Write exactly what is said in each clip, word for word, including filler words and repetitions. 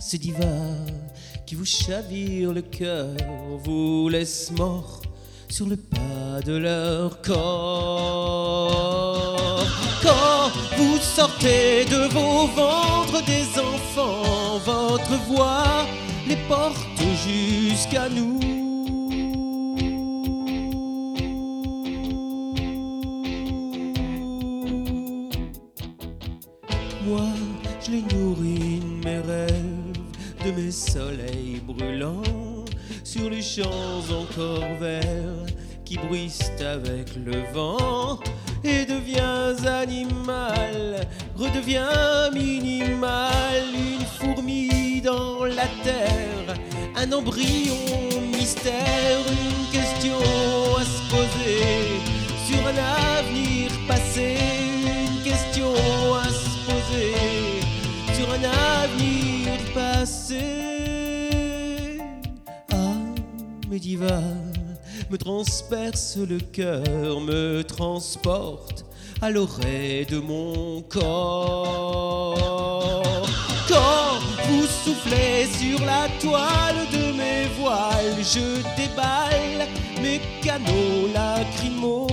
ces divas qui vous chavirent le cœur, vous laissent mort sur le pas de leur corps. Quand vous sortez de vos ventres des enfants, votre voix les porte jusqu'à nous. Moi, je les nourris de mes rêves, de mes soleils brûlants, sur les champs encore verts qui bruissent avec le vent, et deviens animal, redeviens minimal, une fourmi dans la terre, un embryon mystère, une question à se poser sur un avenir passé, une question à se poser sur un avenir passé. Ah, mes divas me transperce le cœur, me transporte à l'oreille de mon corps. Quand vous soufflez sur la toile de mes voiles, je déballe mes canaux lacrymaux.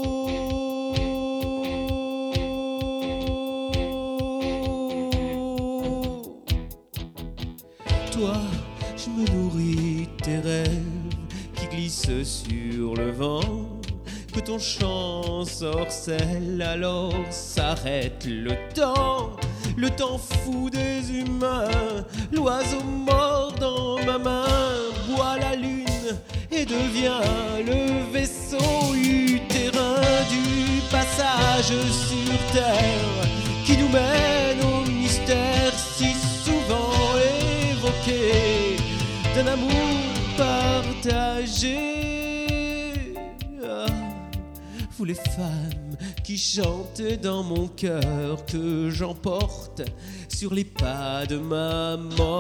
Toi, je me nourris de tes rêves qui glissent sur le vent, que ton chant sorcelle, alors s'arrête le temps, le temps fou des humains. L'oiseau mort dans ma main boit la lune et devient le vaisseau utérin du passage sur terre qui nous mène au mystère si souvent évoqué d'un amour partagé. Ah, vous les femmes qui chantent dans mon cœur, que j'emporte sur les pas de ma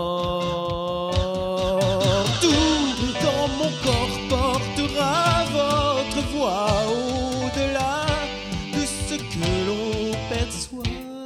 mort. Tout dans mon corps portera votre voix au-delà de ce que l'on perçoit.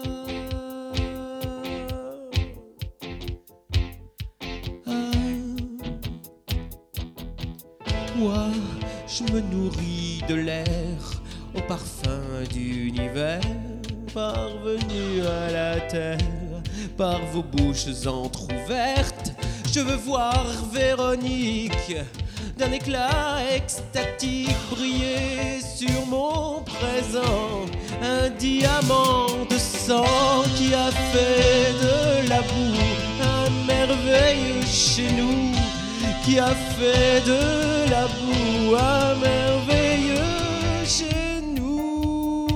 Moi, je me nourris de l'air au parfum d'univers, parvenu à la terre par vos bouches entr'ouvertes. Je veux voir Véronique d'un éclat extatique briller sur mon présent, un diamant de sang qui a fait de la boue un merveilleux chez nous, qui a fait de la boue un merveilleux chez nous.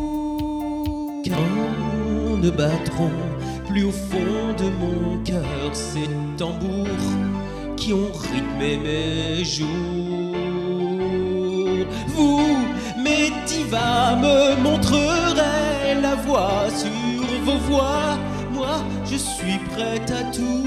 Quand ne battront plus au fond de mon cœur ces tambours qui ont rythmé mes jours, vous, mes divas, me montrerez la voie sur vos voies. Moi, je suis prête à tout.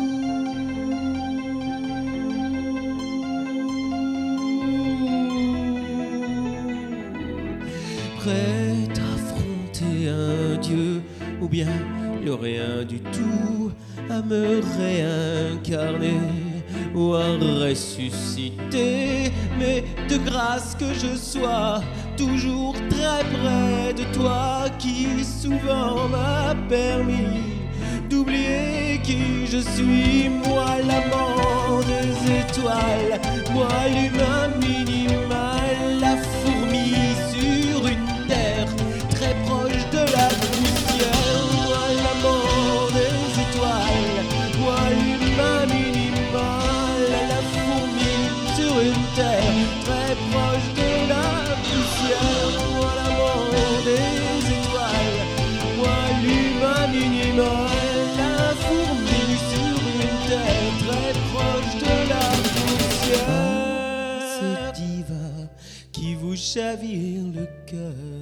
Prête à affronter un dieu ou bien le rien du tout, à me réincarner ou à ressusciter, mais de grâce que je sois toujours très près de toi, qui souvent m'a permis d'oublier qui je suis, moi l'amant des étoiles, moi l'humain minimal, la fourmi sur une terre très proche de la poussière, moi l'amant des étoiles, moi l'humain minimal, la fourmi sur une terre très proche de la poussière, moi l'amant des étoiles, moi l'humain minimal, la fourmi sur une terre très proche de la poussière. Ces divas qui vous chavirent le cœur.